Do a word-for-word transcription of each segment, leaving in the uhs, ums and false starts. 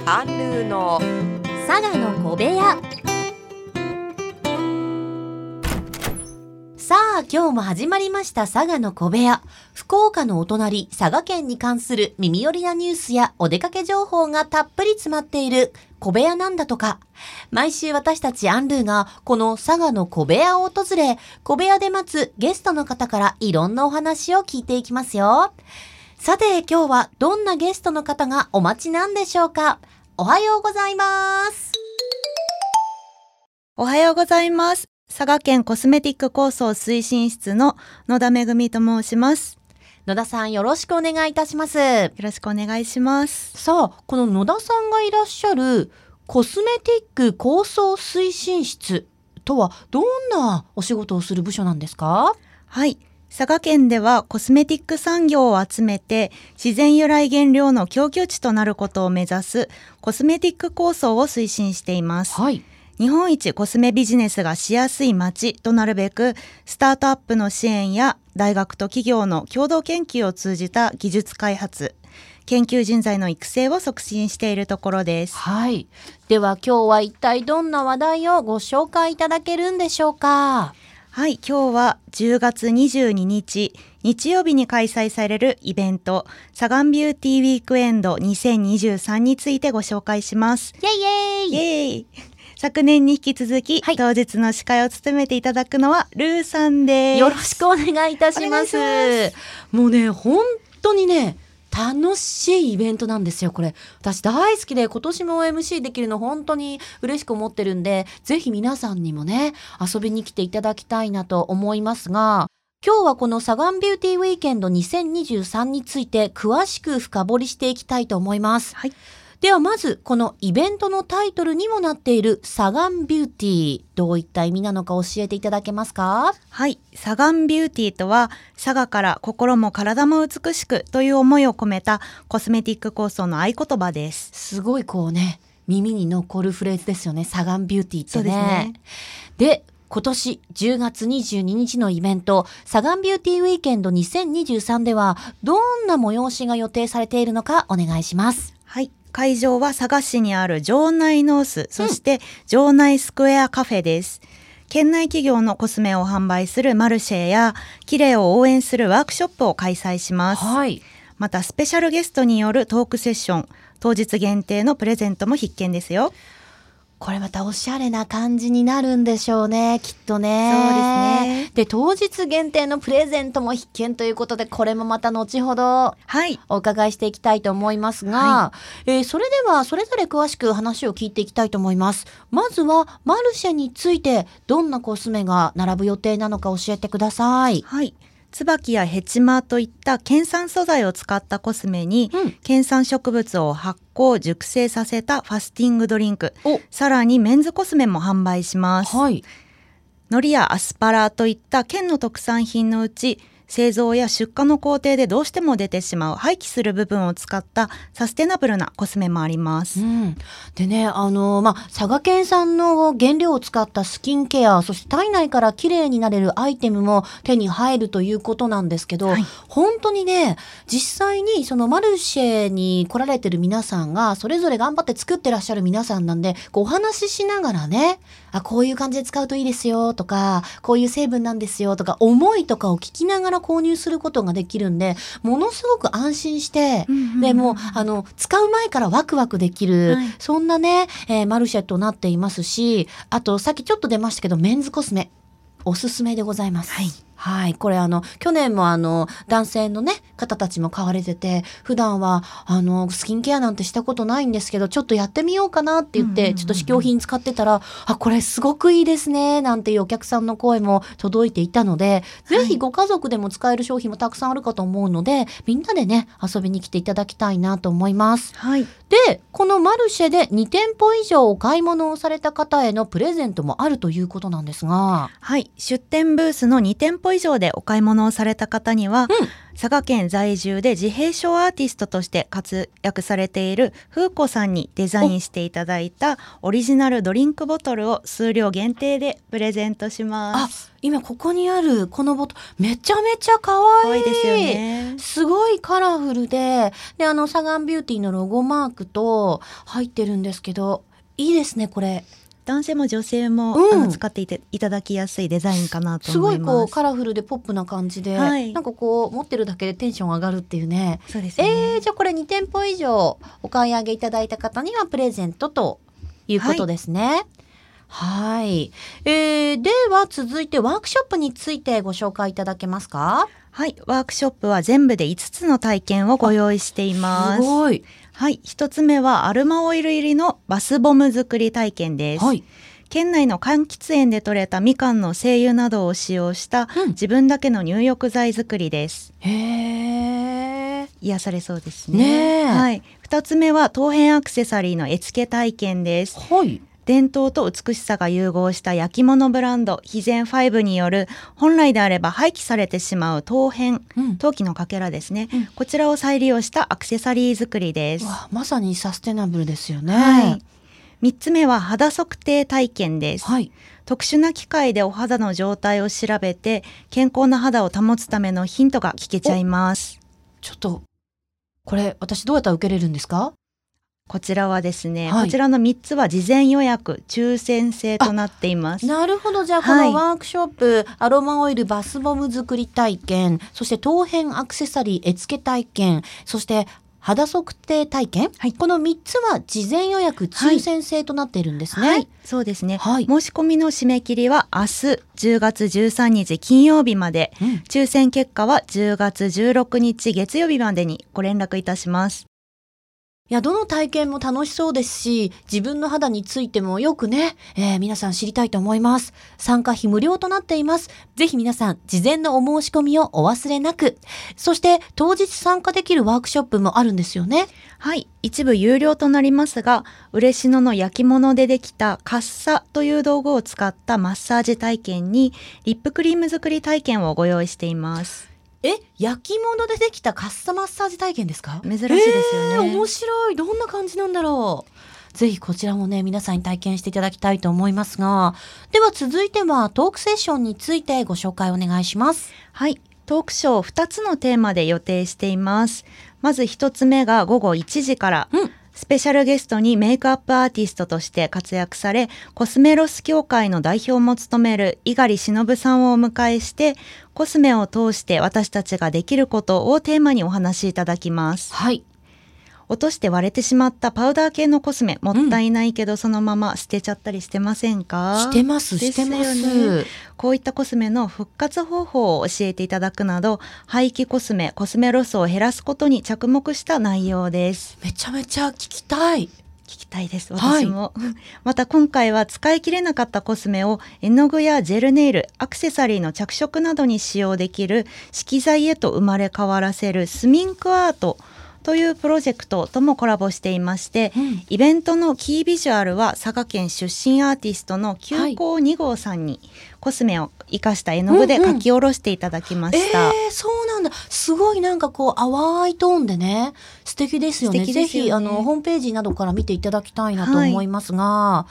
アンルーの佐賀の小部屋。さあ今日も始まりました佐賀の小部屋。福岡のお隣佐賀県に関する耳寄りなニュースやお出かけ情報がたっぷり詰まっている小部屋なんだとか。毎週私たちアンルーがこの佐賀の小部屋を訪れ、小部屋で待つゲストの方からいろんなお話を聞いていきますよ。さて今日はどんなゲストの方がお待ちなんでしょうか。おはようございます。 おはようございます。佐賀県コスメティック構想推進室の野田めぐみと申します。 野田さんよろしくお願いいたします。 よろしくお願いします。 さあこの野田さんがいらっしゃるコスメティック構想推進室とはどんなお仕事をする部署なんですか？ はい。佐賀県ではコスメティック産業を集めて自然由来原料の供給地となることを目指すコスメティック構想を推進しています。 はい。 日本一コスメビジネスがしやすい街となるべく、スタートアップの支援や大学と企業の共同研究を通じた技術開発、研究人材の育成を促進しているところです。 はい。では今日は一体どんな話題をご紹介いただけるんでしょうか？ はい、今日はじゅうがつにじゅうににち日曜日に開催されるイベントサガンビューティーウィークエンドにせんにじゅうさんについてご紹介します。 イエイイエイイエイ。昨年に引き続き、はい、当日の司会を務めていただくのはルーさんです。 よろしくお願いいたします。もうね本当にね楽しいイベントなんですよ。これ私大好きで今年も エムシー できるの本当に嬉しく思ってるんで、ぜひ皆さんにもね遊びに来ていただきたいなと思いますが、今日はこのサガンビューティーウィーケンドにせんにじゅうさんについて詳しく深掘りしていきたいと思います。はい。ではまずこのイベントのタイトルにもなっているサガンビューティー、どういった意味なのか教えていただけますか？ はい、サガンビューティーとは佐賀から心も体も美しくという思いを込めたコスメティック構想の合言葉です。 すごいこうね耳に残るフレーズですよね、サガンビューティーってね。そうですね。で今年じゅうがつにじゅうににちのイベントサガンビューティーウィーケンドにせんにじゅうさんではどんな催しが予定されているのかお願いします。 はい、会場は佐賀市にある城内ノース、そして城内スクエアカフェです。県内企業のコスメを販売するマルシェや綺麗を応援するワークショップを開催します。はい、またスペシャルゲストによるトークセッション、当日限定のプレゼントも必見ですよ。 これまたおしゃれな感じになるんでしょうね、きっとね。そうですね。で当日限定のプレゼントも必見ということで、これもまた後ほどお伺いしていきたいと思いますが、はい、えー、それではそれぞれ詳しく話を聞いていきたいと思います。まずはマルシェについてどんなコスメが並ぶ予定なのか教えてください。 はい、椿やヘチマといった県産素材を使ったコスメに、うん、県産植物を発酵熟成させたファスティングドリンク、さらにメンズコスメも販売します。はい、海苔やアスパラといった県の特産品のうち、製造や出荷の工程でどうしても出てしまう廃棄する部分を使ったサステナブルなコスメもあります。 うん、でね、あのまあ、佐賀県産の原料を使ったスキンケア、そして体内からきれいになれるアイテムも手に入るということなんですけど、はい、本当にね実際にそのマルシェに来られてる皆さんがそれぞれ頑張って作ってらっしゃる皆さんなんで、こうお話ししながらね、あこういう感じで使うといいですよとか、こういう成分なんですよとか、思いとかを聞きながら購入することができるんで、ものすごく安心して、うんうんうん、でもあの使う前からワクワクできる、はい、そんなね、えー、マルシェとなっていますし、あとさっきちょっと出ましたけどメンズコスメおすすめでございます。はいはい、これあの去年もあの男性のね方たちも買われてて、普段はあのスキンケアなんてしたことないんですけどちょっとやってみようかなって言って、うんうんうんうん、ちょっと試供品使ってたら、あこれすごくいいですねなんていうお客さんの声も届いていたので、はい、ぜひご家族でも使える商品もたくさんあるかと思うので、みんなでね遊びに来ていただきたいなと思います。はい、でこのマルシェでにてんぽ以上お買い物をされた方へのプレゼントもあるということなんですが、 はい、出店ブースのにてんぽ舗以上でお買い物をされた方には、 うん、 佐賀県在住で自閉症アーティストとして活躍されている風子さんにデザインしていただいたオリジナルドリンクボトルを数量限定でプレゼントします。 あ、今ここにあるこのボトルめちゃめちゃ可愛い。 可愛いですよね。 すごいカラフルで、であのサガンビューティーのロゴマークと入ってるんですけど、いいですねこれ。 男性も女性も、うん、あの使っていていただきやすいデザインかなと思います。 すごいこうカラフルでポップな感じで、はい、なんかこう持ってるだけでテンション上がるっていうね。 そうですね。 えー、じゃあこれに店舗以上お買い上げいただいた方にはプレゼントということですね。はい、はい、えー、では続いてワークショップについてご紹介いただけますか？ はい、ワークショップは全部でいつつの体験をご用意しています。 すごい。 はい、一つ目はアルマオイル入りのバスボム作り体験です。はい、県内の柑橘園で採れたみかんの精油などを使用した、うん、自分だけの入浴剤作りです。 へー、 癒されそうですね。 ね、 はい、二つ目は陶片アクセサリーの絵付け体験です。 はい、 伝統と美しさが融合した焼き物ブランド肥前ファイブによる本来であれば廃棄されてしまう陶片、うん、陶器のかけらですね、うん、こちらを再利用したアクセサリー作りです。 わ、まさにサステナブルですよね。 はい、みっつめは肌測定体験です。 はい、 特殊な機械でお肌の状態を調べて健康な肌を保つためのヒントが聞けちゃいます。 ちょっとこれ私どうやったら受けれるんですか？ こちらはですね、はい、こちらのみっつは事前予約抽選制となっています。 なるほど。じゃあこのワークショップ、はい、アロマオイルバスボム作り体験、そして陶片アクセサリー絵付け体験、そして肌測定体験、はい、このみっつは事前予約抽選制となっているんですね。 はいはい、そうですね、はい、申し込みの締め切りは明日じゅうがつじゅうさんにち金曜日まで、うん、抽選結果はじゅうがつじゅうろくにち月曜日までにご連絡いたします。 いや、どの体験も楽しそうですし、自分の肌についてもよくね、えー、皆さん知りたいと思います。参加費無料となっています。ぜひ皆さん、事前のお申し込みをお忘れなく。そして、当日参加できるワークショップもあるんですよね。 はい、一部有料となりますが、嬉野の焼き物でできたカッサという道具を使ったマッサージ体験に、リップクリーム作り体験をご用意しています。 え、焼き物でできたカッサマッサージ体験ですか？ 珍しいですよね。 えー、面白い。どんな感じなんだろう。ぜひこちらもね、皆さんに体験していただきたいと思いますが、では続いてはトークセッションについてご紹介お願いします。 はい、トークショーふたつのテーマで予定しています。まずひとつめがごごいちじから、うん、スペシャルゲストにメイクアップアーティストとして活躍され、コスメロス協会の代表も務める猪狩忍さんをお迎えして、コスメを通して私たちができることをテーマにお話しいただきます。 はい。 落として割れてしまったパウダー系のコスメ、もったいないけどそのまま捨てちゃったりしてませんか？ してます、してます。 こういったコスメの復活方法を教えていただくなど、廃棄コスメ、コスメロスを減らすことに着目した内容です。 めちゃめちゃ聞きたい。 聞きたいです、私も。はい、また今回は使い切れなかったコスメを絵の具やジェルネイル、アクセサリーの着色などに使用できる色彩へと生まれ変わらせるスミンクアートというプロジェクトともコラボしていまして、うん、イベントのキービジュアルは佐賀県出身アーティストの急行に号さんにコスメを生かした絵の具で描き下ろしていただきました。 うんうん、えー、そうなんだ。すごいなんかこう淡いトーンでね、素敵ですよね。 素敵ですよね。 ぜひあのホームページなどから見ていただきたいなと思いますが、はい、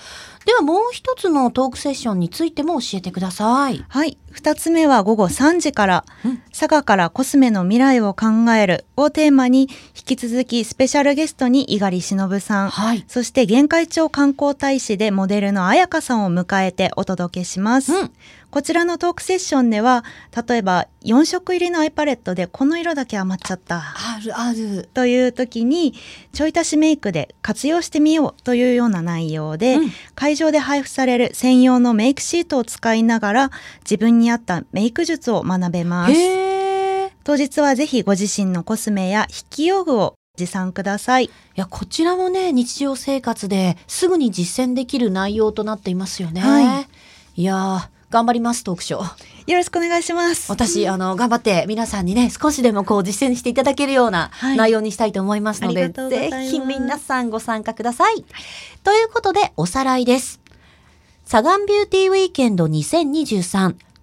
ではもう一つのトークセッションについても教えてください。 はい、二つ目はごごさんじから、うん、佐賀からコスメの未来を考えるをテーマに、引き続きスペシャルゲストに猪狩忍さん、はい、そして玄海町観光大使でモデルの彩香さんを迎えてお届けします。うん、こちらのトークセッションでは、例えばよんしょく入りのアイパレットでこの色だけ余っちゃったあるあるという時にちょい足しメイクで活用してみようというような内容で、うん、会場で配布される専用のメイクシートを使いながら自分に合ったメイク術を学べます。 へー。 当日はぜひご自身のコスメや筆記用具を持参ください。いや、こちらもね、日常生活ですぐに実践できる内容となっていますよね。はい、いやー、頑張ります。トークショーよろしくお願いします。 私あの頑張って皆さんにね、少しでもこう実践していただけるような内容にしたいと思いますので、はい、ぜひ皆さんご参加ください。はい、ということでおさらいです。サガンビューティーウィーケンドにせんにじゅうさん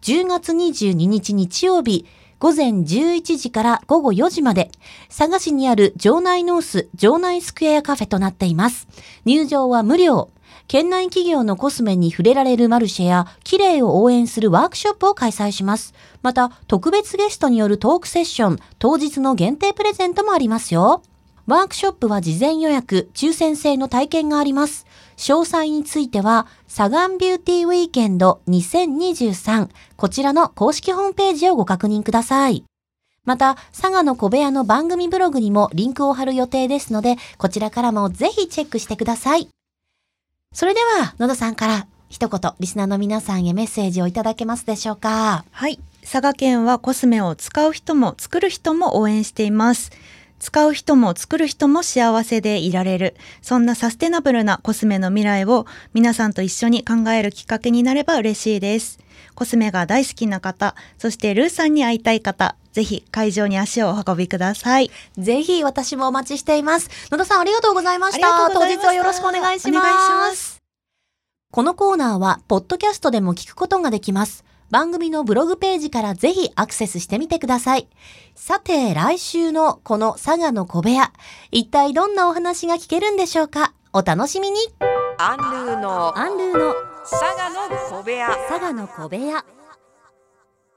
じゅうがつにじゅうににち日曜日、ごぜんじゅういちじからごごよじまで、佐賀市にある城内ノース城内スクエアカフェとなっています。入場は無料。県内企業のコスメに触れられるマルシェや、綺麗を応援するワークショップを開催します。また、特別ゲストによるトークセッション、当日の限定プレゼントもありますよ。ワークショップは事前予約、抽選制の体験があります。詳細については、サガンビューティーウィーケンドにせんにじゅうさん、こちらの公式ホームページをご確認ください。また、佐賀の小部屋の番組ブログにもリンクを貼る予定ですので、こちらからもぜひチェックしてください。それでは、野田さんから一言、リスナーの皆さんへメッセージをいただけますでしょうか。 はい。佐賀県はコスメを使う人も作る人も応援しています。使う人も作る人も幸せでいられる。そんなサステナブルなコスメの未来を皆さんと一緒に考えるきっかけになれば嬉しいです。コスメが大好きな方、そしてルーさんに会いたい方、ぜひ会場に足をお運びください。 ぜひ私もお待ちしています。野田さんありがとうございました。 ありがとうございました。 当日はよろしくお願いします。 お願いします。 このコーナーはポッドキャストでも聞くことができます。番組のブログページからぜひアクセスしてみてください。さて、来週のこの佐賀の小部屋、一体どんなお話が聞けるんでしょうか。お楽しみに。 アンルーのアンルーの佐賀の小部屋。 佐賀の小部屋。